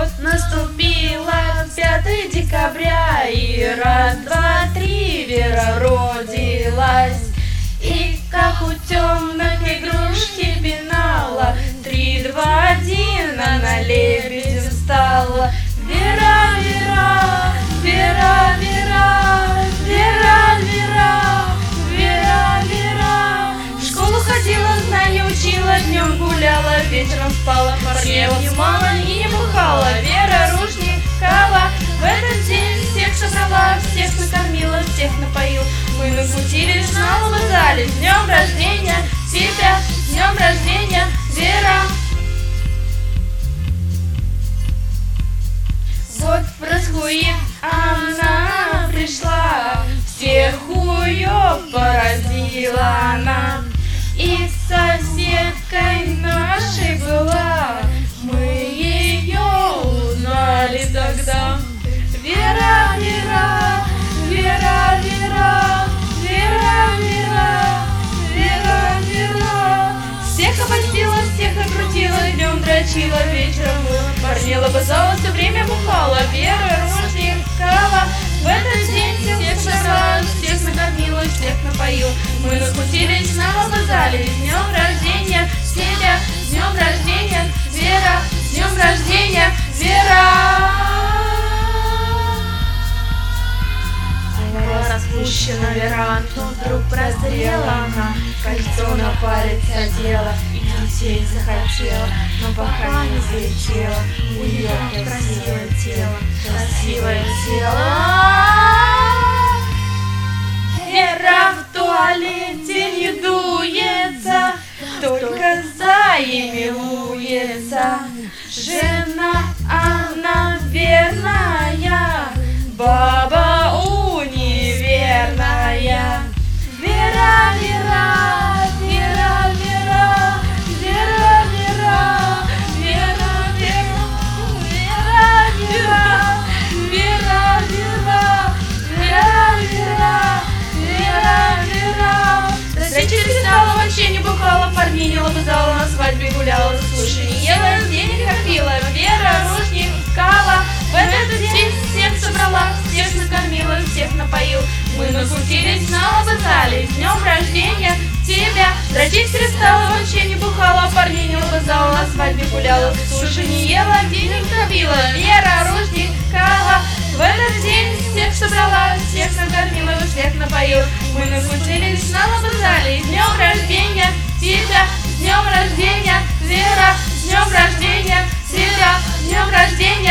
Вот наступило 5 декабря, и раз, два, три Вера родилась. И как у темных игрушки пенала, 3, 2, 1, она лебедем стала. Вера, Вера, Вера, Вера, Вера, Вера, Вера, Вера. В школу ходила, знания учила, днем гуляла, вечером спала, парней мало и не бухала. Вера Ружникова в этот день всех собрала, всех накормила, всех напоил. Мы накрутились на лавазале. С днем рождения тебя, с днем рождения, Вера. Вот в Просхуи она пришла, всех хуёв поразила она. И соседкой нашей была, мы ее узнали тогда. Вера, Вера, Вера, Вера, Вера, Вера, Вера, Вера. Всех обольстила, всех накрутила, днем дрочила, вечером мыла, парней лобызала, все время бухала. Вера Ружникова в этот день всех собрала, всех накормила, всех напоила. Мы накрутились на лобызале. С днем рождения тебя, с днем рождения, Вера, с днем рождения, Вера. Распущена Вера, но вдруг прозрела она, кольцо на палец одела и детей захотела, но пока не залетела, у нее красивое тело, красивое тело. Вера в туалете не дуется, только зая милуется. Жена она верная, баба неверная. Вера, Вера, Вера, Вера, Вера, Вера, Вера, Вера, Вера, Вера, Вера, Вера, Вера, Вера, Вера. До встречи перестала, вообще не бухала, парней не лобызала, на свадьбе гуляла, слушай, не ела, денег копила. Вера Ружникова в этот день всех собрала, всех накормила, всех напоил. Мы накрутились на лобызале. С днем рождения тебя. Дрочить перестала, вообще не бухала, парней не лобызала, на свадьбе гуляла, суши не ела, денег копила. Вера Ружникова в этот день всех собрала, всех накормила, всех напоил. Мы накрутились на лобызале. С днем рождения тебя, с днем рождения, Вера, с днем рождения тебя, с днем рождения.